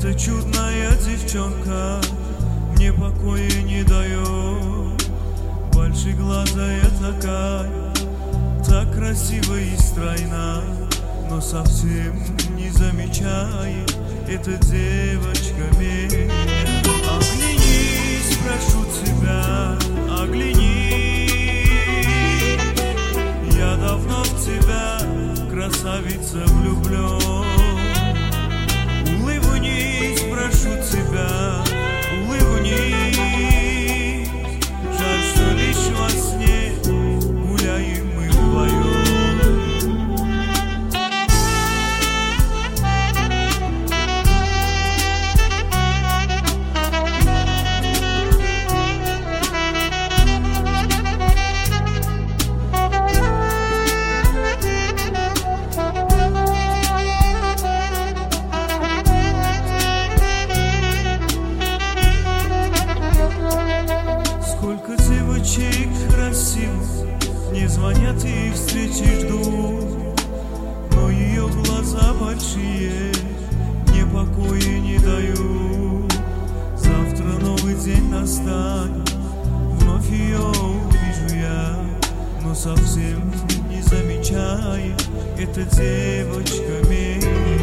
Эта чудная девчонка мне покоя не дает. Большеглазая такая, так красива и стройна, но совсем не замечает эта девочка меня. Оглянись, прошу тебя, оглянись. Я давно в тебя, красавица, влюблен. Улыбнись, прошу тебя, улыбнись. Жаль, что лишь во сне гуляем мы вдвоем. Красивых не звонят и встречи ждут, но ее глаза большие мне покоя не дают. Завтра новый день настанет, вновь ее увижу я, но совсем не замечает эта девочка меня.